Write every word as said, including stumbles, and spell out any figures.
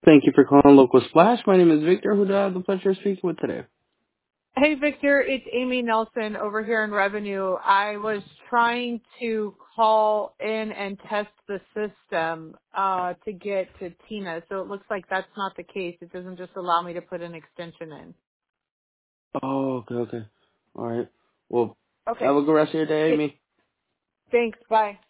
Thank you for calling Local Splash. My name is Victor. Who do I have the pleasure of speaking with today? Hey, Victor, it's Amy Nelson over here in Revenue. I was trying to call in and test the system uh, to get to Tina, so it looks like that's not the case. It doesn't just allow me to put an extension in. Oh, okay, okay. All right. Well, have Okay. a good rest of your day, Th- Amy. Thanks. Bye.